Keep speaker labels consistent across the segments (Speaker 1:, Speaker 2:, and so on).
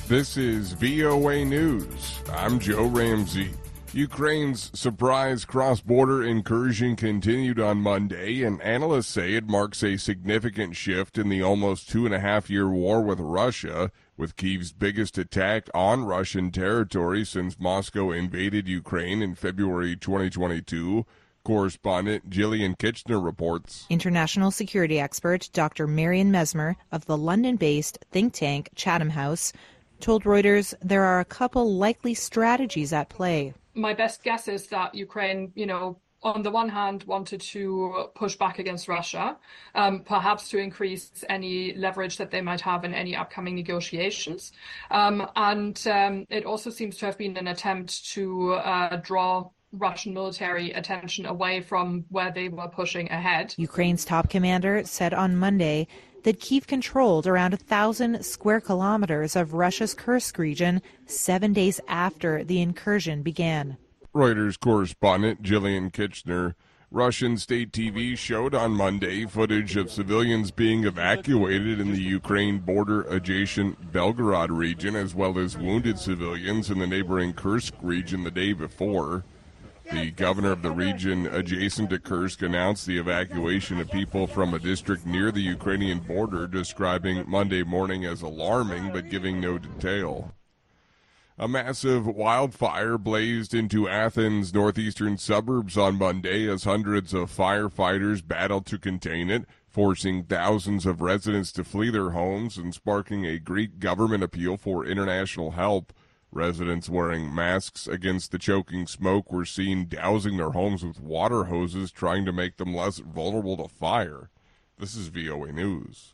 Speaker 1: This is VOA News. I'm Joe Ramsey. Ukraine's surprise cross-border incursion continued on Monday, and analysts say it marks a significant shift in the almost 2.5-year war with Russia, with Kyiv's biggest attack on Russian territory since Moscow invaded Ukraine in February 2022. Correspondent Gillian Kitchener reports.
Speaker 2: International security expert Dr. Marian Messmer of the London-based think tank Chatham House told Reuters there are a couple likely strategies at play.
Speaker 3: My best guess is that Ukraine, on the one hand, wanted to push back against Russia, perhaps to increase any leverage that they might have in any upcoming negotiations. And it also seems to have been an attempt to draw Russian military attention away from where they were pushing ahead.
Speaker 2: Ukraine's top commander said on Monday that Kyiv controlled around 1,000 square kilometers of Russia's Kursk region 7 days after the incursion began.
Speaker 1: Reuters correspondent Gillian Kitchener. Russian state TV showed on Monday footage of civilians being evacuated in the Ukraine border-adjacent Belgorod region, as well as wounded civilians in the neighboring Kursk region the day before. The governor of the region adjacent to Kursk announced the evacuation of people from a district near the Ukrainian border, describing Monday morning as alarming but giving no detail. A massive wildfire blazed into Athens' northeastern suburbs on Monday as hundreds of firefighters battled to contain it, forcing thousands of residents to flee their homes and sparking a Greek government appeal for international help. Residents wearing masks against the choking smoke were seen dousing their homes with water hoses, trying to make them less vulnerable to fire. This is VOA News.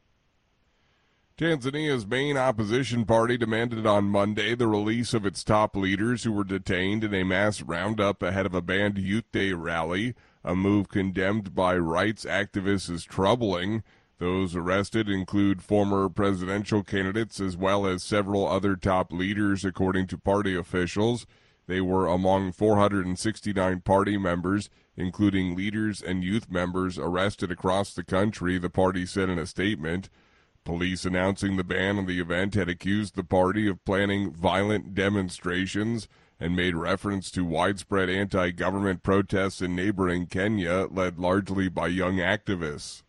Speaker 1: Tanzania's main opposition party demanded on Monday the release of its top leaders who were detained in a mass roundup ahead of a banned Youth Day rally, a move condemned by rights activists as troubling. Those arrested include former presidential candidates as well as several other top leaders, according to party officials. They were among 469 party members, including leaders and youth members arrested across the country, the party said in a statement. Police announcing the ban on the event had accused the party of planning violent demonstrations and made reference to widespread anti-government protests in neighboring Kenya, led largely by young activists.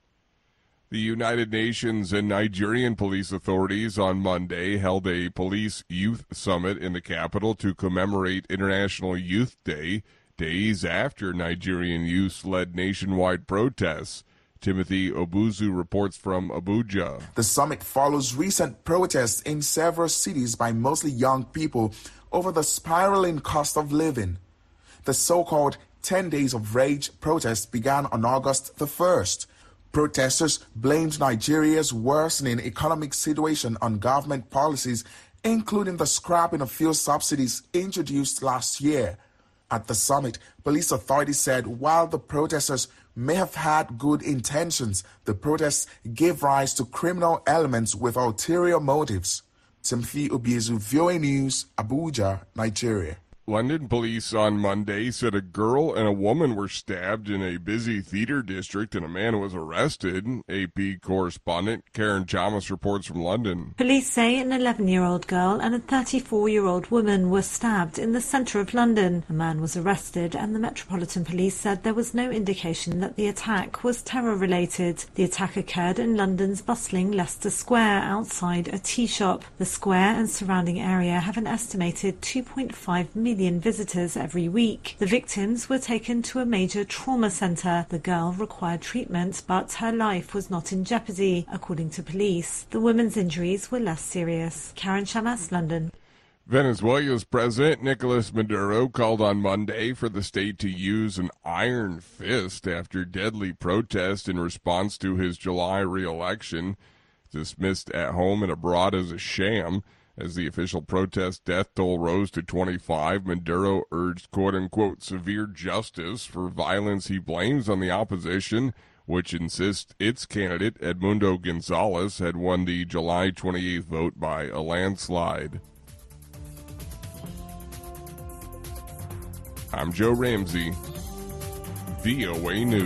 Speaker 1: The United Nations and Nigerian police authorities on Monday held a police youth summit in the capital to commemorate International Youth Day, days after Nigerian youths led nationwide protests. Timothy Obuzu reports from Abuja.
Speaker 4: The summit follows recent protests in several cities by mostly young people over the spiraling cost of living. The so-called 10 Days of Rage protest began on August the 1st. Protesters blamed Nigeria's worsening economic situation on government policies, including the scrapping of fuel subsidies introduced last year. At the summit, police authorities said while the protesters may have had good intentions, the protests gave rise to criminal elements with ulterior motives. Timothy Obiezu, VOA News, Abuja, Nigeria.
Speaker 1: London police on Monday said a girl and a woman were stabbed in a busy theater district and a man was arrested. AP correspondent Karen Chalmers reports from London.
Speaker 5: Police say an 11-year-old girl and a 34-year-old woman were stabbed in the centre of London. A man was arrested and the Metropolitan Police said there was no indication that the attack was terror-related. The attack occurred in London's bustling Leicester Square outside a tea shop. The square and surrounding area have an estimated 2.5 million visitors every week. The victims were taken to a major trauma centre. The girl required treatment, but her life was not in jeopardy, according to police. The woman's injuries were less serious. Karen Chamas, London.
Speaker 1: Venezuela's President Nicolas Maduro called on Monday for the state to use an iron fist after deadly protest in response to his July re-election, dismissed at home and abroad as a sham. As the official protest death toll rose to 25, Maduro urged quote-unquote severe justice for violence he blames on the opposition, which insists its candidate, Edmundo Gonzalez, had won the July 28th vote by a landslide. I'm Joe Ramsey, VOA News.